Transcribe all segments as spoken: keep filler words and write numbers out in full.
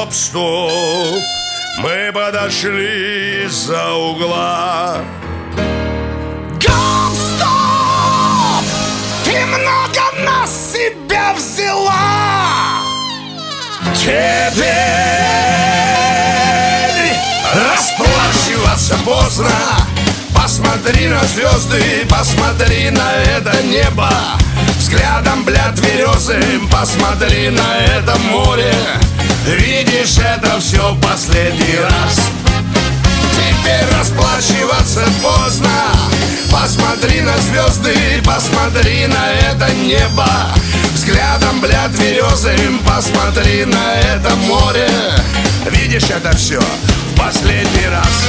Гоп-стоп, мы подошли из-за угла. Гоп-стоп, ты много на себя взяла. Теперь расплачиваться поздно. Посмотри на звезды, посмотри на это небо. Взглядом, бля, тверезым, посмотри на это море. Видишь, это все в последний раз. Теперь расплачиваться поздно. Посмотри на звезды, посмотри на это небо. Взглядом, бля, тверезым, посмотри на это море. Видишь, это все в последний раз.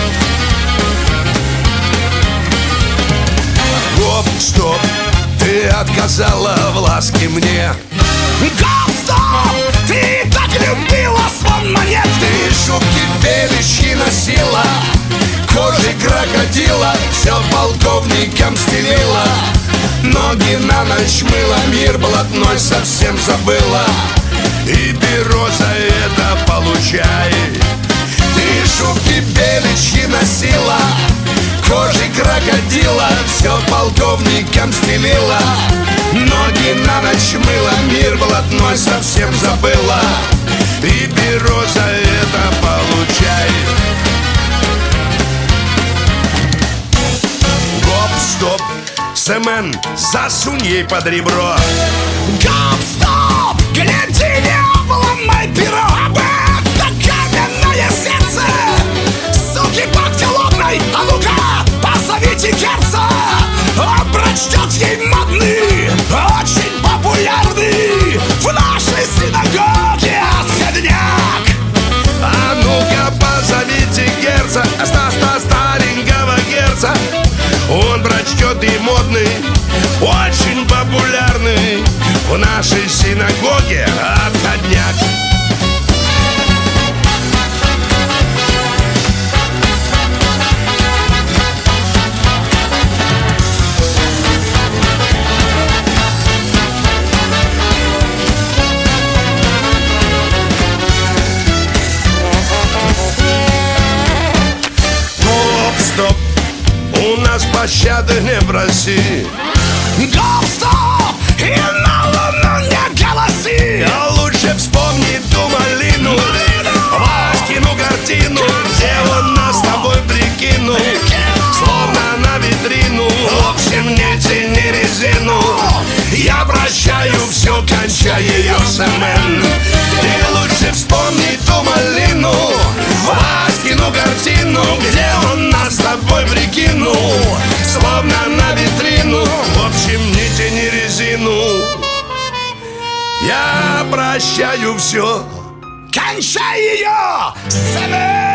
Гоп-стоп, ты отказала в ласке мне. Гоп-стоп, ты так любила звон монет. Ты шубки беличьи носила, кожи крокодила, все полковникам стелила. Ноги на ночь мыла, мир блатной совсем забыла. И перо за это получай. Ты шубки беличьи носила, кожи крокодила, все полковникам стелила. Ноги на ночь мыла, мир блатной совсем забыла. И перо за это получай. Гоп-стоп, Сэмен, засунь ей под ребро. Гоп-стоп, гляди, не обломай перо. Об это каменное сердце, суки бактилонной. А ну-ка, позовите Герца, он прочтет ей модный, очень популярный в нашей синагоге отходняк. А ну-ка, позовите Герца, ста-ста старенького Герца. Он прочтет и модный, очень популярный в нашей синагоге отходняк. Гоп-стоп, у нас пощады не проси. Гоп-стоп, и на луну не голоси. А лучше вспомни ту малину, Васькину картину, где он нас с тобой прикинул, словно на витрину. В общем, не тяни резину, я прощаю все, кончай ее, Сэмен. Ты лучше вспомни ту малину, Васькину картину, где он нас с тобой прикинул, словно на витрину. В общем, не тяни резину, я прощаю все. Кончай ее, Сэмен!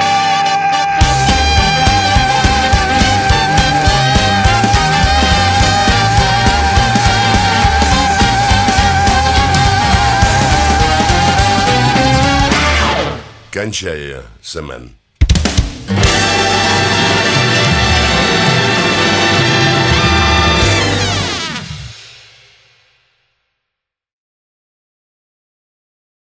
Кончай ее, Сэмен.